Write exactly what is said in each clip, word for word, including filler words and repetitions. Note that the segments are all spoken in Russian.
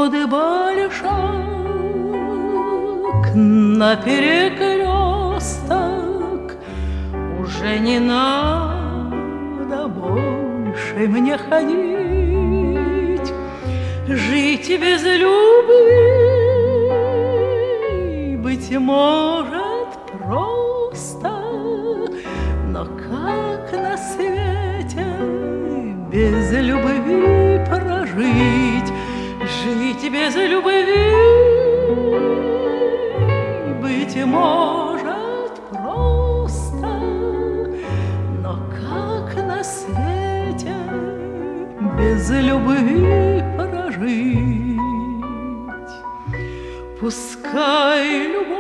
большак на перекресток. Уже не надо больше мне ходить, жить без любви, быть может, просто. Но как на свете без любви прожить? Жить без любви, быть может, просто. Но как на свете без любви прожить? Пускай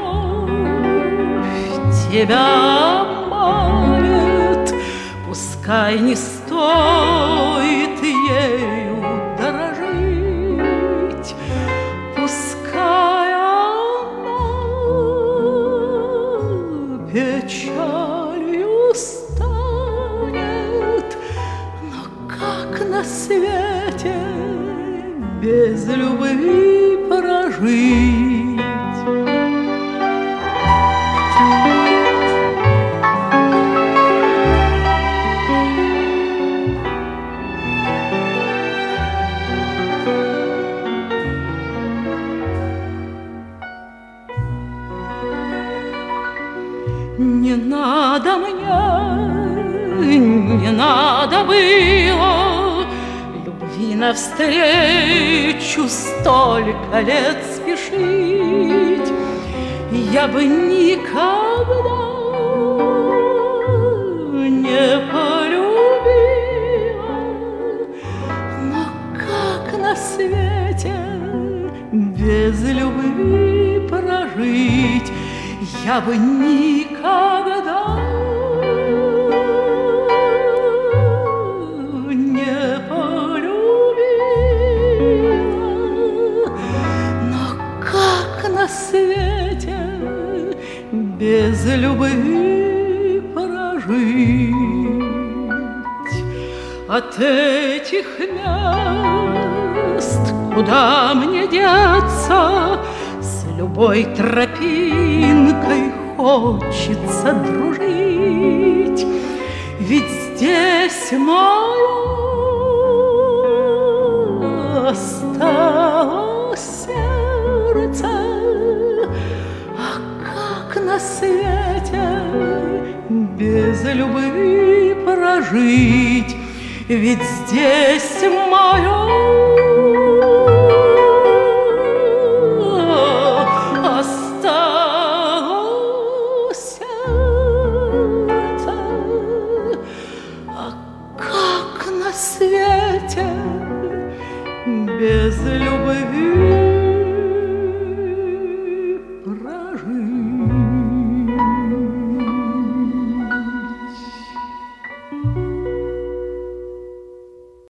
любовь тебя обманет, пускай не стоит ею дорожить, пускай она печалью станет, но как на свете без любви прожить? Не надо мне, не надо было любви навстречу столько лет спешить. Я бы никогда не полюбила, но как на свете без любви прожить? Я бы никогда не полюбила, но как на свете без любви прожить? От этих мест куда мне деться? С любой тропинкой хочется дружить, ведь здесь мое осталось сердце. А как на свете без любви прожить? Ведь здесь мое свете без любви